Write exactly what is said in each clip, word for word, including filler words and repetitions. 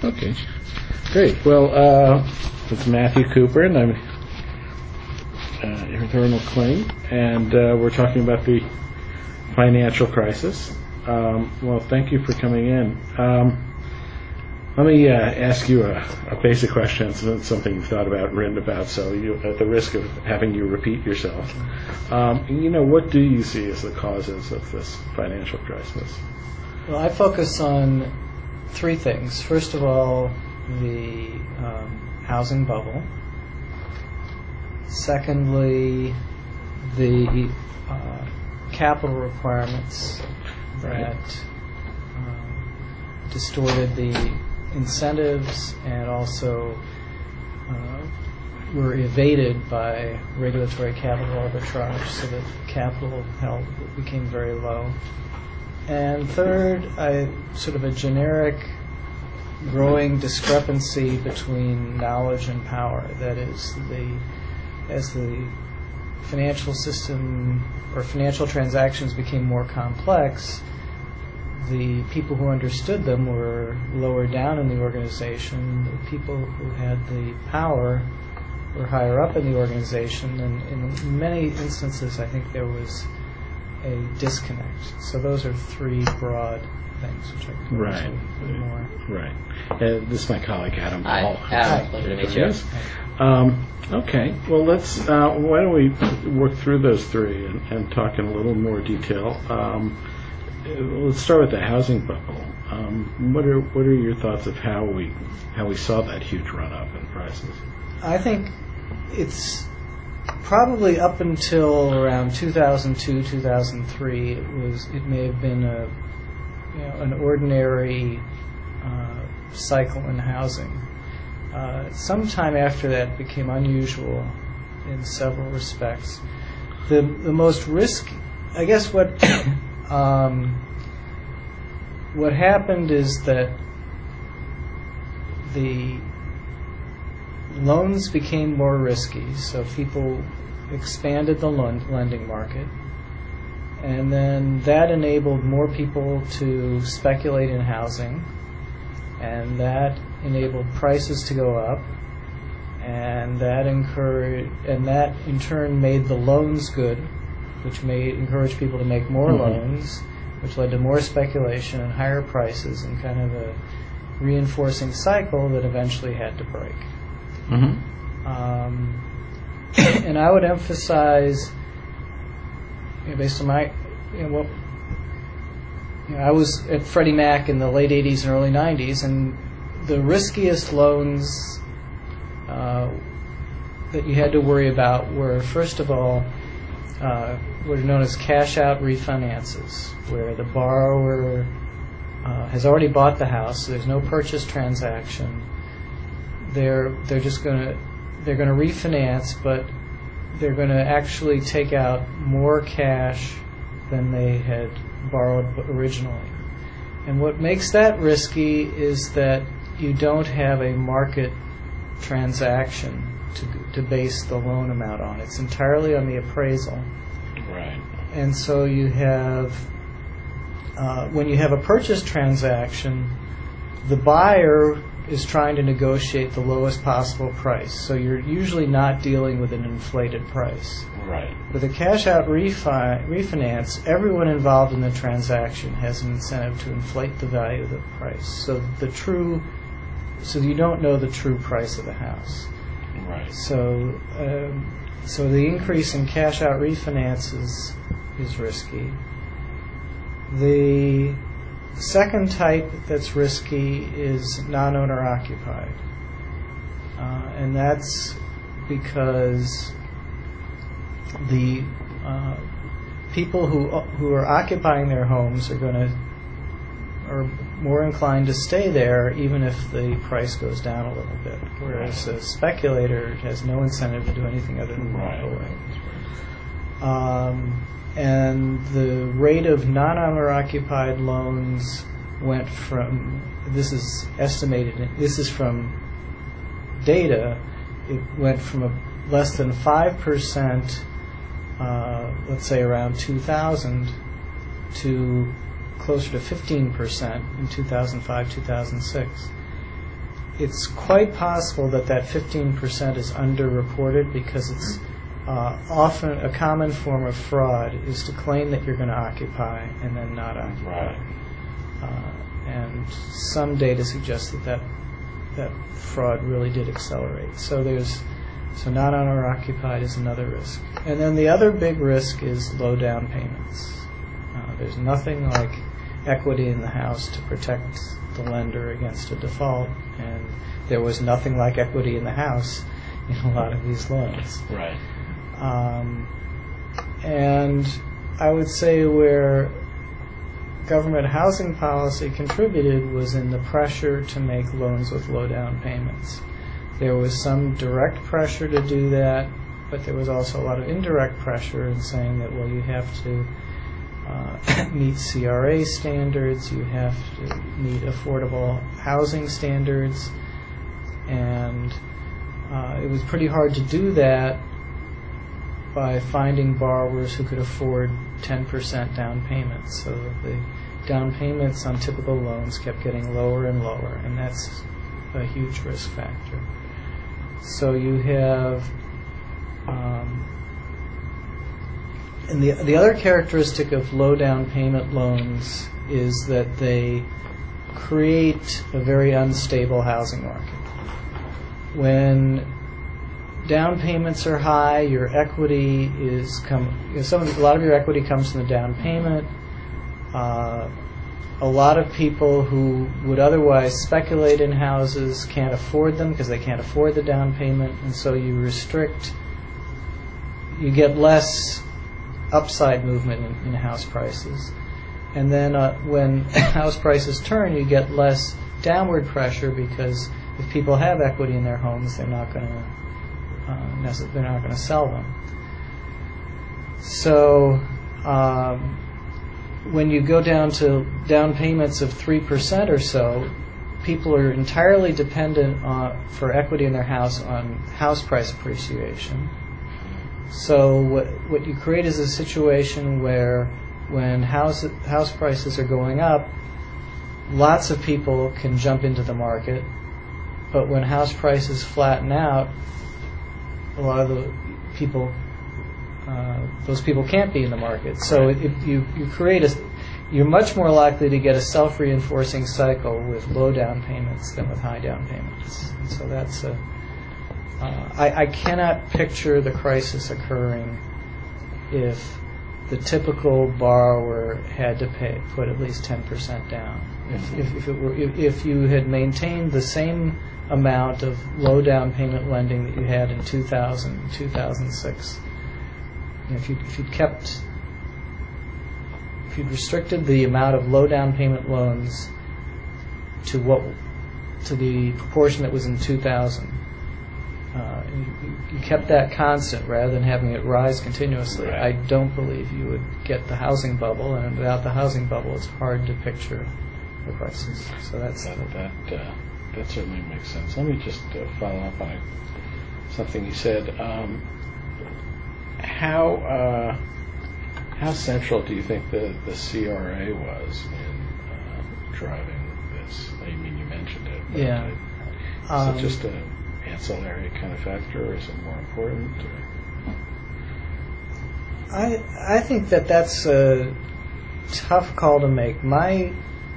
Okay, great. Well, uh, it's Matthew Cooper, and I'm uh, Ronald Kling, and uh, we're talking about the financial crisis. Um, well, thank you for coming in. Um, let me uh, ask you a, a basic question. It's something you've thought about and written about, so you, at the risk of having you repeat yourself, um, you know, what do you see as the causes of this financial crisis? Well, I focus on three things. First of all, the um, housing bubble. Secondly, the uh, capital requirements Right. that uh, distorted the incentives and also uh, were evaded by regulatory capital arbitrage, so that capital held became very low. And third, I sort of a generic growing discrepancy between knowledge and power. That is, the as the financial system or financial transactions became more complex, the people who understood them were lower down in the organization. The people who had the power were higher up in the organization, and in many instances I think there was a disconnect. So those are three broad things which I can Right. explain more. Right. Uh, this is my colleague Adam Hi, Hall. Adam. Pleasure to meet you. Um, okay. Well, let's. Uh, why don't we work through those three and, and talk in a little more detail? Um, let's start with the housing bubble. Um, what are what are your thoughts of how we how we saw that huge run up in prices? I think it's probably up until around two thousand two, two thousand three. It was. It may have been a you know an ordinary uh, cycle in housing. Uh, sometime after that, it became unusual in several respects. The the most risky, I guess, what um, what happened is that the loans became more risky, so people expanded the loan, lending market, and then that enabled more people to speculate in housing, and that enabled prices to go up, and that encouraged, and that in turn made the loans good, which made encouraged people to make more mm-hmm. loans, which led to more speculation and higher prices, and kind of a reinforcing cycle that eventually had to break. Mm-hmm. Um, and I would emphasize, you know, based on my, you know, what, you know, I was at Freddie Mac in the late eighties and early nineties, and the riskiest loans uh, that you had to worry about were, first of all, uh, what are known as cash-out refinances, where the borrower uh, has already bought the house, so there's no purchase transaction. They're they're just going to they're going to refinance, but they're going to actually take out more cash than they had borrowed originally. And what makes that risky is that you don't have a market transaction to to base the loan amount on. It's entirely on the appraisal. Right. And so you have, uh, when you have a purchase transaction, the buyer is trying to negotiate the lowest possible price. So you're usually not dealing with an inflated price. Right. With a cash-out refi- refinance, everyone involved in the transaction has an incentive to inflate the value of the price. So the true, so you don't know the true price of the house. Right. So, um, so the increase in cash-out refinances is risky. The second type that's risky is non-owner occupied, uh, and that's because the uh, people who who are occupying their homes are going to are more inclined to stay there even if the price goes down a little bit, whereas a speculator has no incentive to do anything other than walk away. Um, and the rate of non-owner occupied loans went from, this is estimated, this is from data, it went from a less than five percent, uh, let's say around two thousand, to closer to fifteen percent in two thousand five, two thousand six. it's quite possible that that fifteen percent is underreported because it's uh, often a common form of fraud is to claim that you're going to occupy and then not occupy. Right. Uh, and some data suggests that, that that fraud really did accelerate. So there's so not owner occupied is another risk. And then the other big risk is low down payments. Uh, there's nothing like equity in the house to protect the lender against a default, and there was nothing like equity in the house in a lot of these loans. Right. Um, and I would say where government housing policy contributed was in the pressure to make loans with low down payments. There was some direct pressure to do that, but there was also a lot of indirect pressure in saying that, well, you have to uh, meet C R A standards, you have to meet affordable housing standards, and uh, it was pretty hard to do that by finding borrowers who could afford ten percent down payments. So the down payments on typical loans kept getting lower and lower, and that's a huge risk factor. So you have, um, and the the other characteristic of low down payment loans is that they create a very unstable housing market. When down payments are high, your equity is come. You know, some a lot of your equity comes from the down payment. Uh, a lot of people who would otherwise speculate in houses can't afford them because they can't afford the down payment, and so you restrict. You get less upside movement in, in house prices, and then uh, when house prices turn, you get less downward pressure because if people have equity in their homes, they're not going to. Uh, they're not going to sell them. So um, when you go down to down payments of three percent or so, people are entirely dependent on, for equity in their house on house price appreciation. So what, what you create is a situation where when house, house prices are going up, lots of people can jump into the market, but when house prices flatten out, a lot of the people, uh, those people can't be in the market. So Right. if you, you create a, you're much more likely to get a self-reinforcing cycle with low down payments than with high down payments. And so that's a, uh, I, I cannot picture the crisis occurring if the typical borrower had to pay, put at least ten percent down. If, if, if, it were, if, if you had maintained the same amount of low down payment lending that you had in two thousand, two thousand six. You know, if you if you'd kept if you'd restricted the amount of low down payment loans to what to the proportion that was in two thousand, uh, you, you kept that constant rather than having it rise continuously. Right. I don't believe you would get the housing bubble, and without the housing bubble, it's hard to picture the crisis. So that's that. the, that uh, That certainly makes sense. Let me just uh, follow up on something you said. Um, how uh, how central do you think the, the C R A was in uh, driving this? I mean, you mentioned it. But Yeah. Is Um, it just an ancillary kind of factor, or is it more important? Or? I I think that that's a tough call to make. My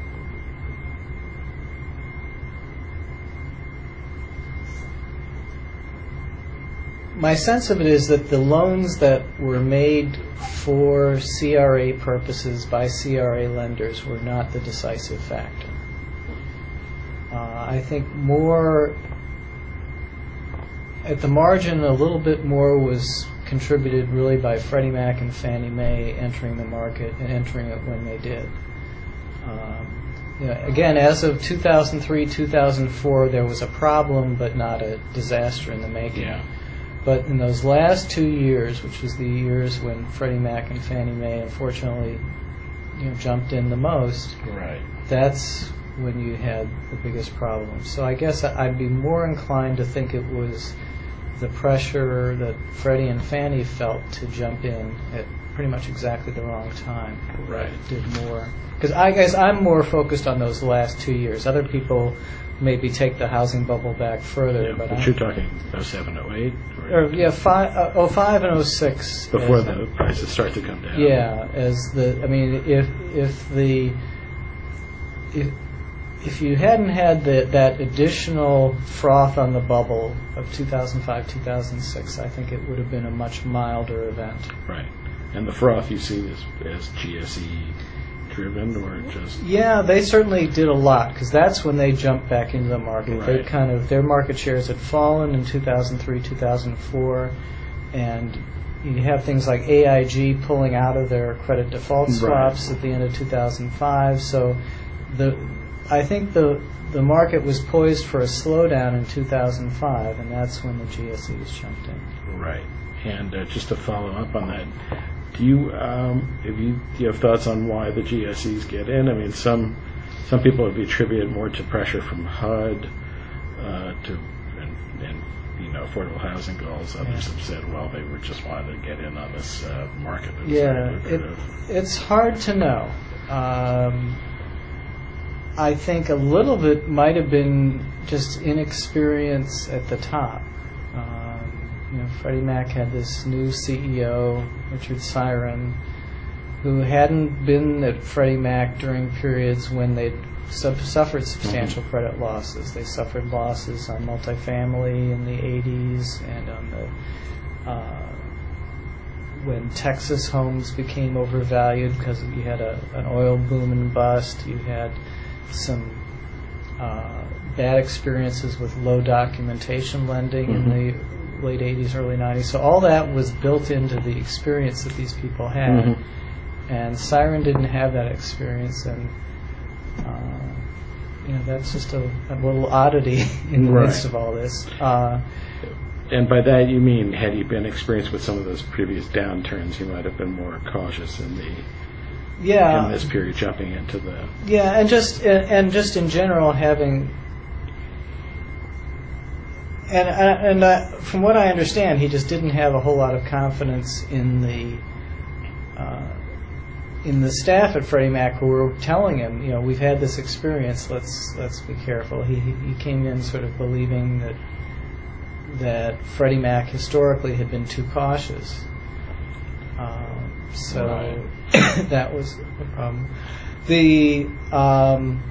My sense of it is that the loans that were made for C R A purposes by C R A lenders were not the decisive factor. Uh, I think more, at the margin, a little bit more was contributed really by Freddie Mac and Fannie Mae entering the market and entering it when they did. Um, you know, again, as of two thousand three, two thousand four, there was a problem, but not a disaster in the making. Yeah. But in those last two years, which was the years when Freddie Mac and Fannie Mae unfortunately, you know, jumped in the most, Right. that's when you had the biggest problem. So I guess I'd be more inclined to think it was the pressure that Freddie and Fannie felt to jump in at pretty much exactly the wrong time. Right. Did more because I guess I'm more focused on those last two years. Other people maybe take the housing bubble back further, Yeah, but, but I'm, you're talking oh seven, oh eight? or yeah, five, uh, oh five and oh six. Before as, the prices start to come down. Yeah, as the I mean, if if the if if you hadn't had the, that additional froth on the bubble of two thousand five, two thousand six, I think it would have been a much milder event. Right. And the froth you see is as G S E driven or just... Yeah, they certainly did a lot because that's when they jumped back into the market. Right. They kind of their market shares had fallen in two thousand three, two thousand four, and you have things like A I G pulling out of their credit default swaps right. at the end of two thousand five. So the I think the the market was poised for a slowdown in two thousand five, and that's when the G S Es jumped in. Right. And uh, just to follow up on that, do you um, if you do you have thoughts on why the G S Es get in? I mean, some some people have attributed more to pressure from H U D uh, to and, and you know affordable housing goals. Others yeah. have said, well, they were just wanted to get in on this uh, market. That was yeah, very it, it's hard to know. Um, I think a little bit might have been just inexperience at the top. Um, you know, Freddie Mac had this new C E O, Richard Siren, who hadn't been at Freddie Mac during periods when they'd sub- suffered substantial mm-hmm. credit losses. They suffered losses on multifamily in the eighties and on the uh, when Texas homes became overvalued because you had a, an oil boom and bust. You had some uh, bad experiences with low documentation lending mm-hmm. in the late eighties, early nineties. So all that was built into the experience that these people had. Mm-hmm. And Siren didn't have that experience, and uh, you know that's just a, a little oddity in the right. midst of all this. Uh, and by that you mean, had he been experienced with some of those previous downturns, he might have been more cautious in the yeah in this period, jumping into the yeah, and just and, and just in general having. And and uh, from what I understand, he just didn't have a whole lot of confidence in the uh, in the staff at Freddie Mac who were telling him, you know, we've had this experience. Let's let's be careful. He he came in sort of believing that that Freddie Mac historically had been too cautious. Um, so right. that was the problem. The um,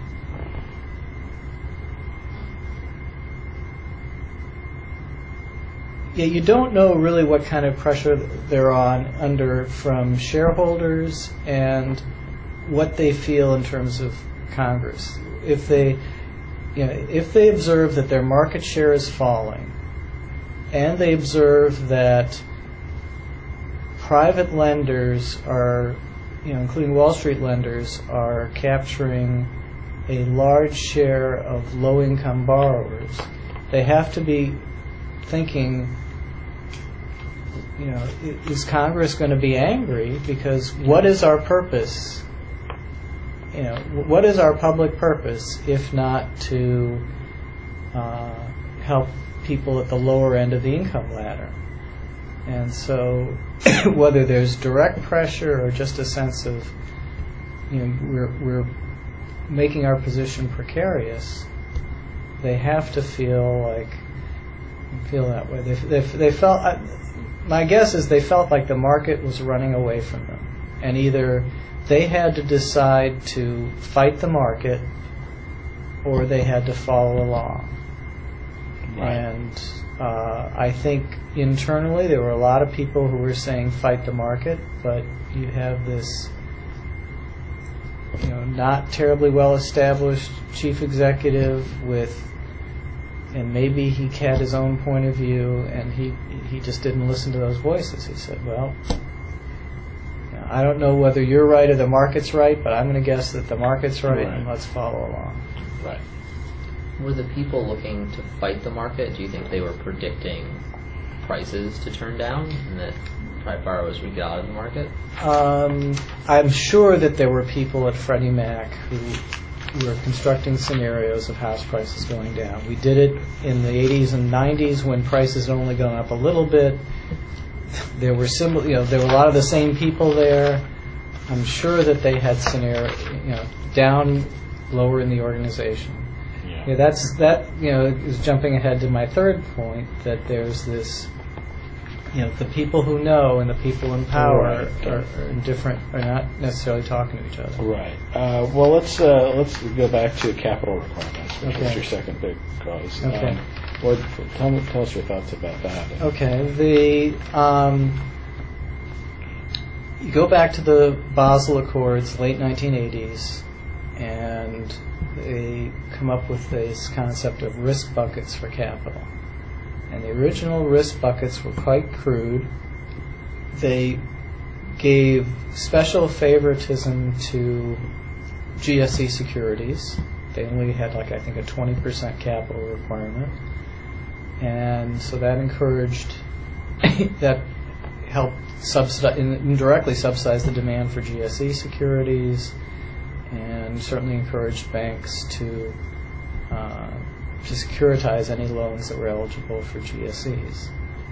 Yeah, you don't know really what kind of pressure they're on under from shareholders and what they feel in terms of Congress. If they, you know, if they observe that their market share is falling, and they observe that private lenders are, you know, including Wall Street lenders, are capturing a large share of low-income borrowers, they have to be thinking, you know, is Congress going to be angry? Because what is our purpose? You know, what is our public purpose if not to uh, help people at the lower end of the income ladder? And so, whether there's direct pressure or just a sense of, you know, we're we're making our position precarious, they have to feel like. Feel that way. They, they, they felt. Uh, my guess is they felt like the market was running away from them, and either they had to decide to fight the market, or they had to follow along. Right. And uh, I think internally there were a lot of people who were saying fight the market, but you have this, you know, not terribly well established chief executive with. And maybe he had his own point of view, and he he just didn't listen to those voices. He said, well, you know, I don't know whether you're right or the market's right, but I'm going to guess that the market's right, right, and let's follow along. Right. Were the people looking to fight the market? Do you think they were predicting prices to turn down and that private borrowers would get out of the market? Um, I'm sure that there were people at Freddie Mac who were constructing scenarios of house prices going down. We did it in the eighties and nineties when prices had only gone up a little bit. there were similar, you know, there were a lot of the same people there. I'm sure that they had scenario, you know, down lower in the organization. Yeah. Yeah, that's that. You know, is jumping ahead to my third point that there's this. You know, the people who know and the people in power Right. are, are in different, are not necessarily talking to each other. Right. Uh, well, let's uh, let's go back to capital requirements, which Okay. was your second big cause. Okay. Um, what, tell me, tell us your thoughts about that. Okay. The um, you go back to the Basel Accords, late nineteen eighties, and they come up with this concept of risk buckets for capital. And the original risk buckets were quite crude. They gave special favoritism to G S E securities. They only had, like, I think, a twenty percent capital requirement. And so that encouraged, that helped subsidize, indirectly subsidize the demand for G S E securities, and certainly encouraged banks to uh, to securitize any loans that were eligible for G S Es.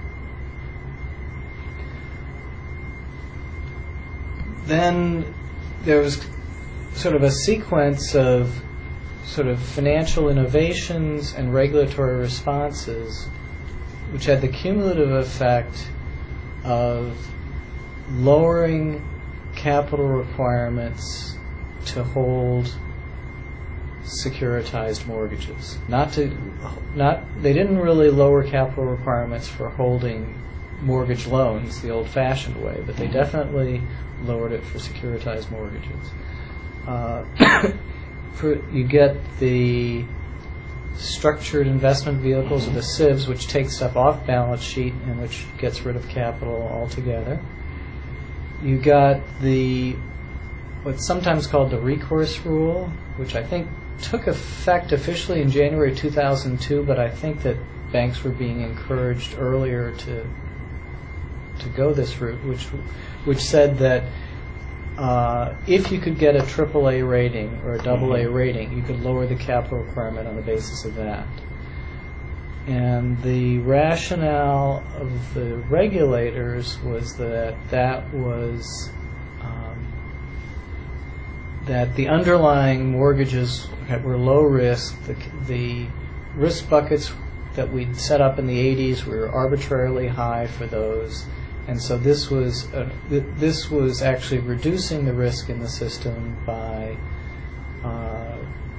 Then there was sort of a sequence of sort of financial innovations and regulatory responses which had the cumulative effect of lowering capital requirements to hold securitized mortgages. Not to, not they didn't really lower capital requirements for holding mortgage loans the old-fashioned way, but they definitely lowered it for securitized mortgages. Uh, for you get the structured investment vehicles, or the S I Vs, which take stuff off balance sheet and which gets rid of capital altogether. You got the what's sometimes called the recourse rule, which I think took effect officially in January two thousand two, but I think that banks were being encouraged earlier to to go this route, which which said that uh, if you could get a triple A rating or a double A rating, you could lower the capital requirement on the basis of that. And the rationale of the regulators was that that was um, that the underlying mortgages were low risk. The, the risk buckets that we'd set up in the eighties were arbitrarily high for those, and so this was a, th- this was actually reducing the risk in the system by uh,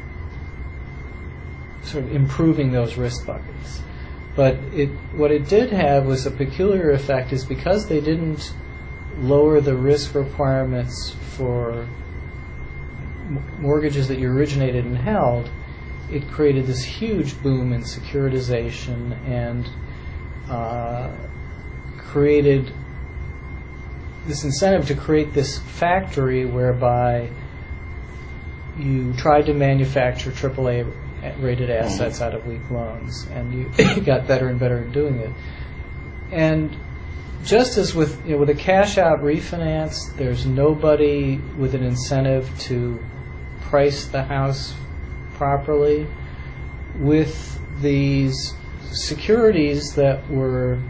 sort of improving those risk buckets. But it what it did have was a peculiar effect, is because they didn't lower the risk requirements for mortgages that you originated and held, it created this huge boom in securitization and uh, created this incentive to create this factory whereby you tried to manufacture triple A rated assets out of weak loans, and you got better and better at doing it. And just as with you know, with a cash out refinance, there's nobody with an incentive to price the house properly. With these securities that were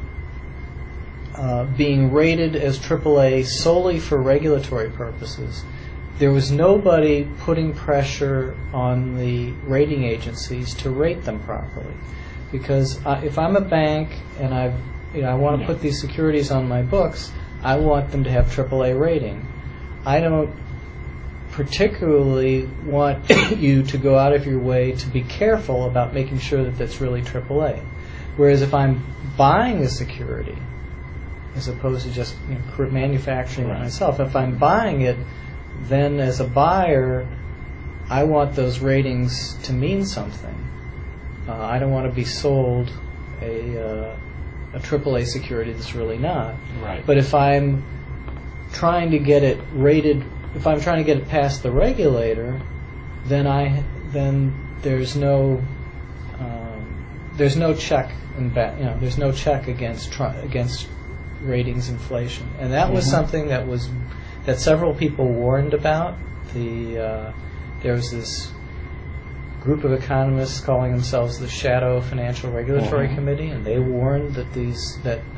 uh, being rated as triple A solely for regulatory purposes, there was nobody putting pressure on the rating agencies to rate them properly. Because uh, if I'm a bank and I've, you know, I want to Yeah. put these securities on my books, I want them to have triple A rating. I don't particularly want you to go out of your way to be careful about making sure that that's really triple A. Whereas if I'm buying a security, as opposed to just you know, manufacturing it Right. myself, if I'm buying it, then as a buyer, I want those ratings to mean something. Uh, I don't want to be sold a uh, a triple A security that's really not. Right. But if I'm trying to get it rated, if I'm trying to get it past the regulator, then I then there's no um, there's no check and ba- you know there's no check against tr- against ratings inflation, and that was Mhm. something that was that several people warned about. The uh, there was this group of economists calling themselves the Shadow Financial Regulatory Mhm. Committee, and they warned that these that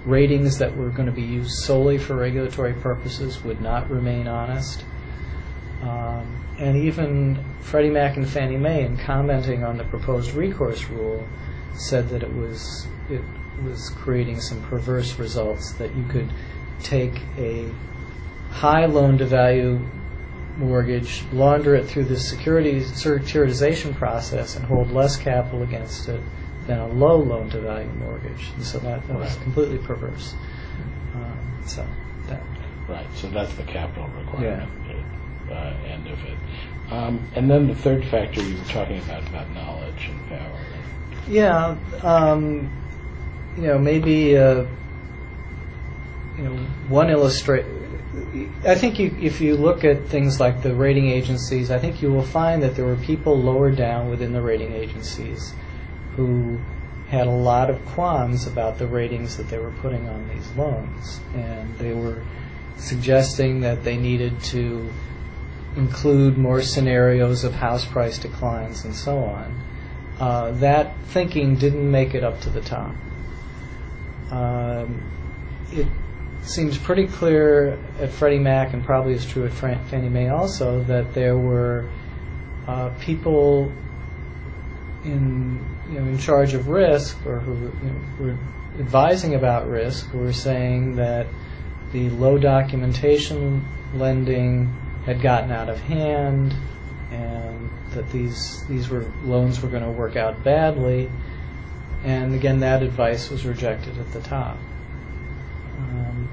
ratings that were going to be used solely for regulatory purposes would not remain honest. Um, and even Freddie Mac and Fannie Mae, in commenting on the proposed recourse rule, said that it was it was creating some perverse results, that you could take a high loan-to-value mortgage, launder it through the securities securitization process, and hold less capital against it than a low loan-to-value mortgage. And so that, that was Right. completely perverse. Um, so that. Right, so that's the capital requirement, uh, end of it. Um, and then the third factor you were talking about, about knowledge and power. Yeah, um, you know, maybe uh, you know one illustrate. I think you, if you look at things like the rating agencies, I think you will find that there were people lower down within the rating agencies who had a lot of qualms about the ratings that they were putting on these loans, and they were suggesting that they needed to include more scenarios of house price declines and so on. Uh, that thinking didn't make it up to the top. Um, it seems pretty clear at Freddie Mac, and probably is true at Fran- Fannie Mae also, that there were uh, people in you know in charge of risk, or who you know, were advising about risk, who were saying that the low documentation lending had gotten out of hand, and that these these were loans were going to work out badly. And again, that advice was rejected at the top. Um,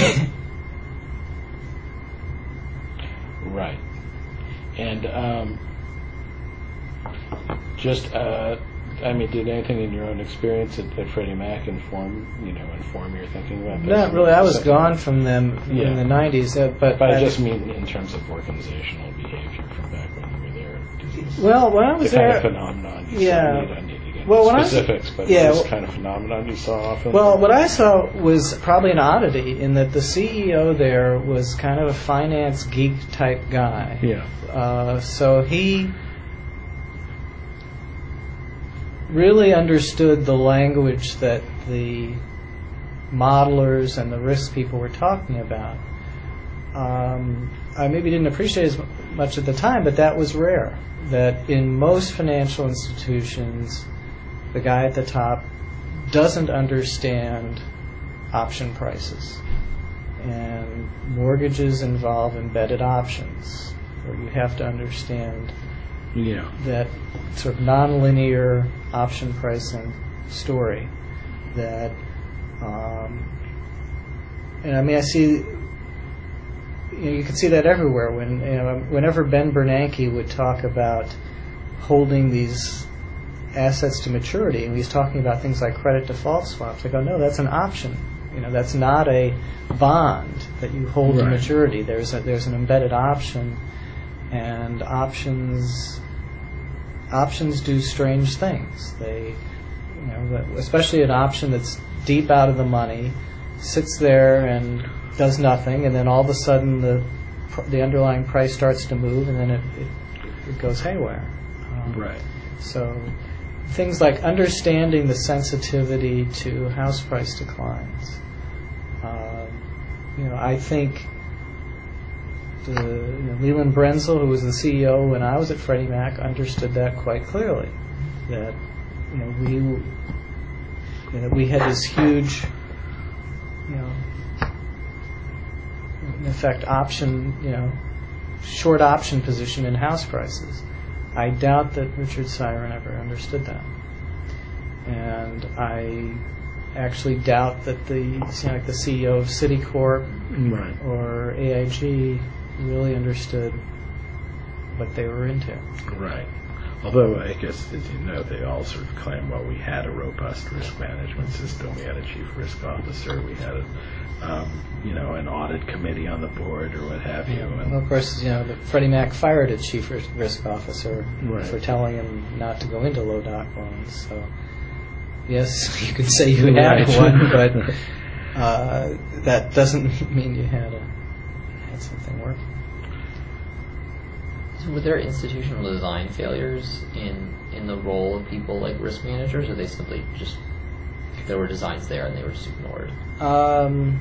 Right. And um, just, uh, I mean, did anything in your own experience at, at Freddie Mac inform, you know, inform your thinking about this? Not really. I was gone from them Yeah. in the nineties, uh, but, But I I- just mean in terms of organizational behavior from back when you were there. Is this well, when I the was kind there, of phenomenon you yeah. saw? You don't need to get Well, when I into was- specifics, but yeah, is this well- kind of phenomenon you saw often? well, what I saw was probably an oddity in that the C E O there was kind of a finance geek type guy. Yeah. Uh, so he really understood the language that the modelers and the risk people were talking about. Um, I maybe didn't appreciate as much at the time, but that was rare. That in most financial institutions, the guy at the top doesn't understand option prices. And mortgages involve embedded options, where you have to understand Yeah. that sort of nonlinear option pricing story. That, um, and I mean, I see, you know, you can see that everywhere. When you know, whenever Ben Bernanke would talk about holding these assets to maturity, and he's talking about things like credit default swaps, I go, no, that's an option. You know, that's not a bond that you hold to Right. maturity. There's a, there's an embedded option, and options options do strange things. They, you know, especially an option that's deep out of the money, sits there and does nothing, and then all of a sudden the the underlying price starts to move, and then it it, it goes haywire. Um, Right. So things like understanding the sensitivity to house price declines. Um, you know, I think the, you know, Leland Brenzel, who was the C E O when I was at Freddie Mac, understood that quite clearly. That you know we you know, we had this huge, you know, in effect option, you know, short option position in house prices. I doubt that Richard Siren ever understood that, and I actually doubt that the you know, like the C E O of Citicorp Right. or A I G really understood what they were into. Right. Although, I guess, as you know, they all sort of claim, well, we had a robust risk management system, we had a chief risk officer, we had, a, um, you know, an audit committee on the board or what have you. And Well, of course, you know, the Freddie Mac fired its chief ris- risk officer Right. for telling him not to go into low doc loans. So, yes, you could say you had Right. one, but uh, that doesn't mean you had a had something working. So were there institutional design failures in in the role of people like risk managers, or they simply just there were designs there and they were just ignored? Um,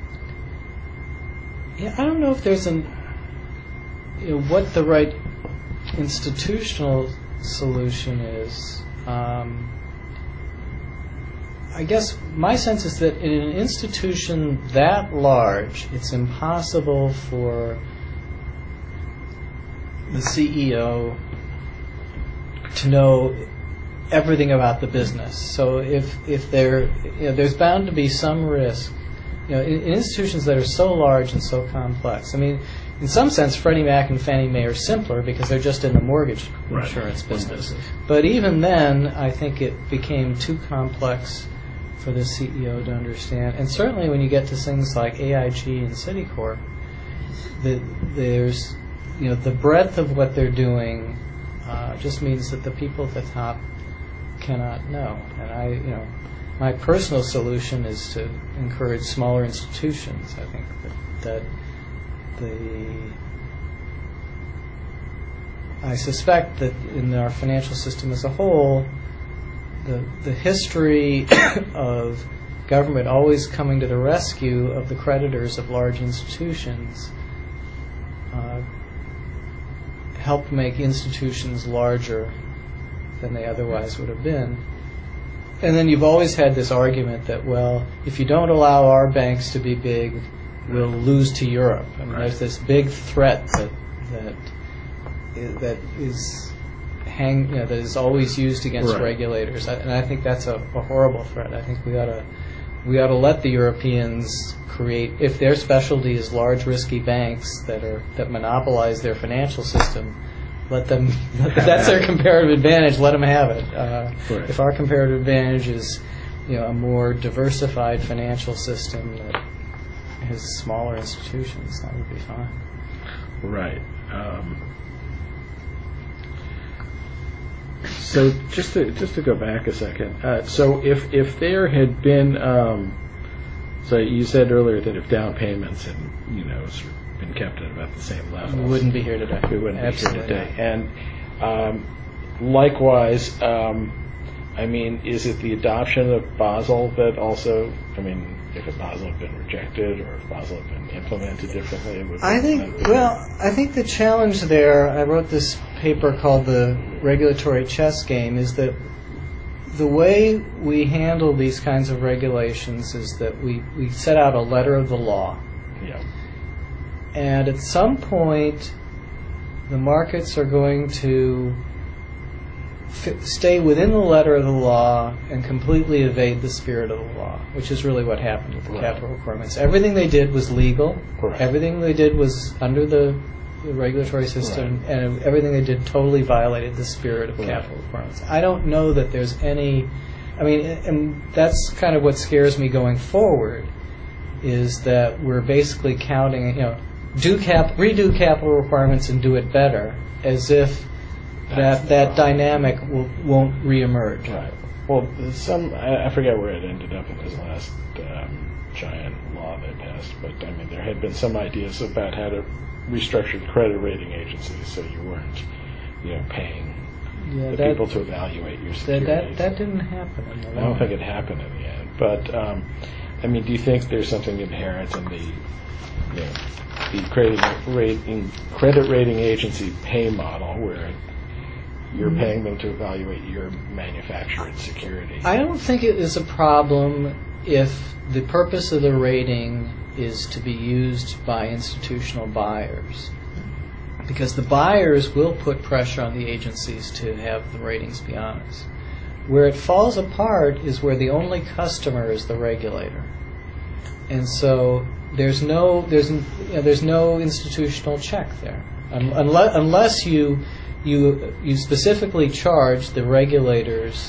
yeah, I don't know if there's an, you know, what the right institutional solution is. Um, I guess my sense is that in an institution that large, it's impossible for the C E O to know everything about the business. So if if there, you know, there's bound to be some risk. You know, in, in institutions that are so large and so complex. I mean, in some sense, Freddie Mac and Fannie Mae are simpler because they're just in the mortgage Right. insurance business. But even then, I think it became too complex for the C E O to understand. And certainly when you get to things like A I G and Citicorp, the, there's, you know, the breadth of what they're doing uh, just means that the people at the top cannot know. And I, you know, my personal solution is to encourage smaller institutions. I think that, that the I suspect that in our financial system as a whole, the the history of government always coming to the rescue of the creditors of large institutions uh, helped make institutions larger than they otherwise would have been. And then you've always had this argument that, well, if you don't allow our banks to be big, we'll lose to Europe. I mean, Right. there's this big threat that that i- that is hang, you know, that is always used against Right. regulators, I, and I think that's a, a horrible threat. I think we ought to we ought to let the Europeans create, if their specialty is large, risky banks that are that monopolize their financial system. Let them. That's their comparative advantage. Let them have it. Uh, Right. If our comparative advantage is, you know, a more diversified financial system that has smaller institutions, that would be fine. Right. Um, so just to just to go back a second. Uh, so if if there had been, um, so you said earlier that if down payments had, you know, sort of been kept at about the same level, We wouldn't be here today. we wouldn't Absolutely be here today. not. And um, likewise, um, I mean, is it the adoption of Basel that also, I mean, if Basel had been rejected or if Basel had been implemented differently, it would I think, well, I think the challenge there, I wrote this paper called The Regulatory Chess Game, is that the way we handle these kinds of regulations is that we, we set out a letter of the law. yeah, And at some point, the markets are going to f- stay within the letter of the law and completely evade the spirit of the law, which is really what happened with the Right. capital requirements. Everything they did was legal. Correct. Everything they did was under the, the regulatory system, Right. and everything they did totally violated the spirit of Right. capital requirements. I don't know that there's any. I mean, and that's kind of what scares me going forward, is that we're basically counting, you know, do cap, redo capital requirements and do it better, as if That's that the that problem. dynamic will, won't reemerge. right. Well, some I, I forget where it ended up in this last um, giant law they passed, but I mean, there had been some ideas about how to restructure credit rating agencies so you weren't, you know, paying Yeah, the that, people to evaluate your that, securities. that that didn't happen. In the I don't law. think it happened in the end, but um, I mean, do you think there's something inherent in the, you know, the credit rating credit rating agency pay model where you're Mm-hmm. paying them to evaluate your manufactured security? I don't think it is a problem if the purpose of the rating is to be used by institutional buyers, because the buyers will put pressure on the agencies to have the ratings be honest. Where it falls apart is where the only customer is the regulator, and so there's no there's you know, there's no institutional check there, um, unless unless you you you specifically charge the regulators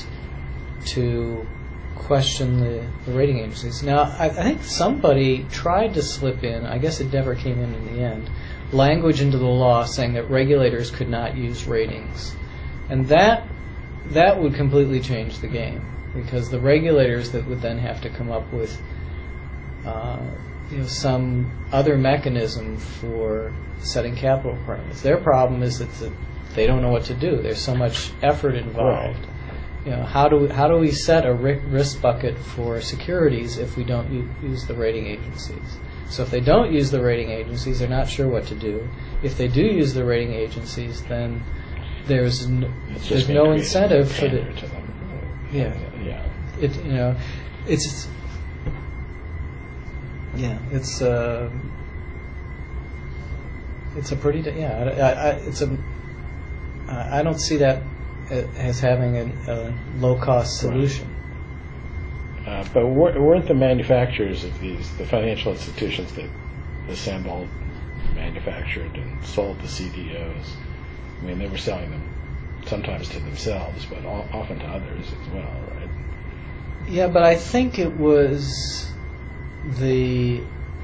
to question the, the rating agencies. Now, I, I think somebody tried to slip in, I guess it never came in in the end, language into the law saying that regulators could not use ratings. And that that would completely change the game, because the regulators that would then have to come up with uh, you know, some other mechanism for setting capital requirements. Their problem is that the, they don't know what to do. There's so much effort involved. you know, how do we, how do we set a ri- risk bucket for securities if we don't u- use the rating agencies? So if they don't use the rating agencies, they're not sure what to do. If they do use the rating agencies, then there's n- It's there's just no gonna create incentive for the pander to them. yeah Yeah. it you know it's yeah it's uh, it's a pretty yeah I, I, I- it's a I I don't see that as having a, a low cost solution. Uh, but wer- weren't the manufacturers of these, the financial institutions that assembled, manufactured, and sold the C D Os, I mean, they were selling them sometimes to themselves, but o- often to others as well, right? Yeah, but I think it was the.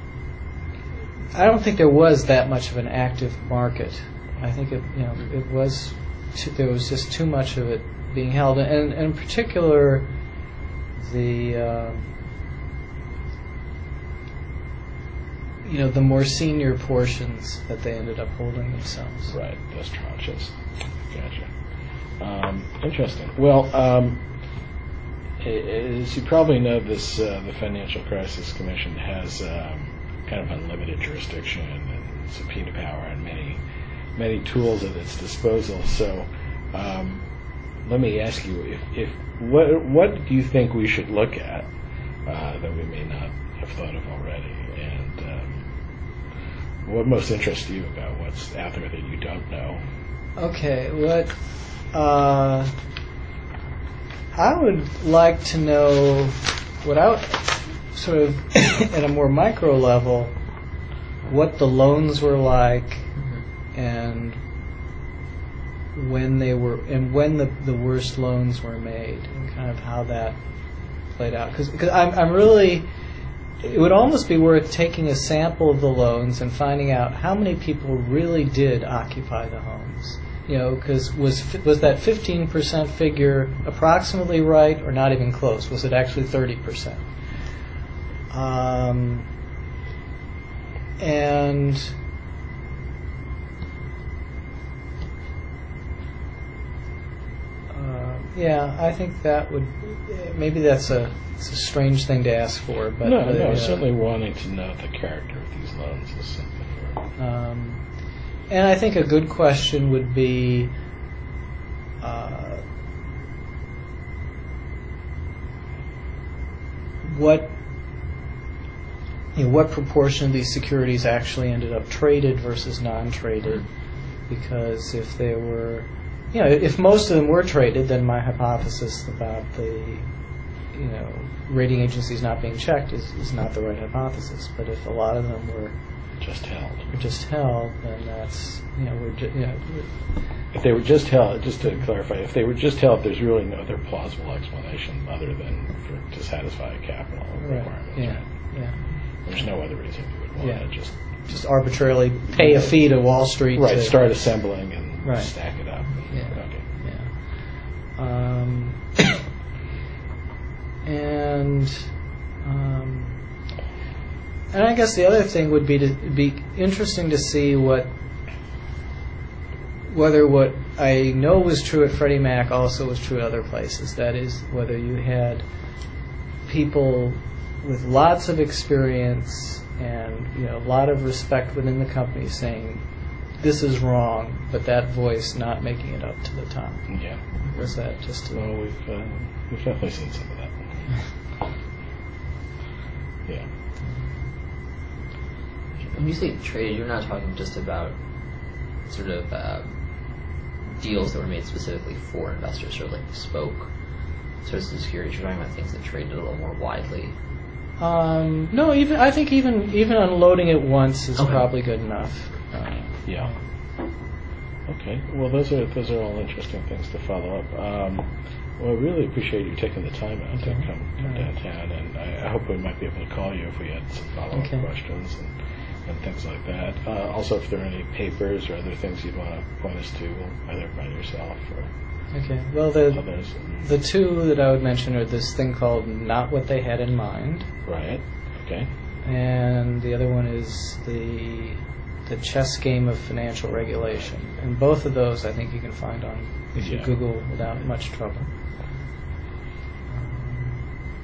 I don't think there was that much of an active market. I think it, you know, it was. Too, there was just too much of it being held, and, and in particular, the. Uh, you know, the more senior portions that they ended up holding themselves. Right, those tranches. Gotcha. Um, interesting. Well, um, a- as you probably know, this uh, the Financial Crisis Commission has um, kind of unlimited jurisdiction and subpoena power and many many tools at its disposal. So, um, let me ask you: if, if what what do you think we should look at uh, that we may not have thought of already, and um, what most interests you about what's out there that you don't know? Okay, what uh, I would like to know, without sort of at a more micro level, what the loans were like, mm-hmm. and when they were, and when the, the worst loans were made, and kind of how that played out. Because I'm I'm really, it would almost be worth taking a sample of the loans and finding out how many people really did occupy the homes. You know, because was was that fifteen percent figure approximately right or not even close? Was it actually thirty percent? Um, and uh, yeah, I think that would, maybe that's a, it's a strange thing to ask for, but no, uh, no, uh, certainly wanting to know the character of these loans is something. For, Um, and I think a good question would be, uh, what you know, what proportion of these securities actually ended up traded versus non-traded? Because if they were, you know, if most of them were traded, then my hypothesis about the, you know, rating agencies not being checked is, is not the right hypothesis. But if a lot of them were just held. were just held, then that's, you know, we're just, you know, If they were just held, just to clarify, if they were just held, there's really no other plausible explanation other than for, to satisfy a capital right, requirement. yeah, Right? yeah, There's no other reason you would want Yeah. to just just arbitrarily pay a fee to Wall Street. right to, start assembling and Right. stack it up. Yeah. Okay. Yeah. Um, and um, and I guess the other thing would be to be interesting to see what whether what I know was true at Freddie Mac also was true at other places. That is, whether you had people with lots of experience and, you know, a lot of respect within the company saying this is wrong, but that voice not making it up to the top. Yeah. Was that just a, Well, we've uh, we've definitely seen some of that. Yeah. When you say traded, you're not talking just about sort of uh, deals that were made specifically for investors, sort of like bespoke sorts of securities. You're talking about things that traded a little more widely. Um, no, even I think even even unloading it once is Okay. probably good enough. Uh, Yeah. Okay. Well, those are those are all interesting things to follow up. Um, well, I really appreciate you taking the time out to Okay. come, come All right. downtown, and I, I hope we might be able to call you if we had some follow-up Okay. questions and, and things like that. Uh, also, if there are any papers or other things you'd want to point us to, either by yourself or Okay. Well, the others. the two that I would mention are this thing called Not What They Had in Mind, Right. Okay. and the other one is the the chess game of financial regulation. And both of those, I think, you can find on if you Yeah. Google without much trouble.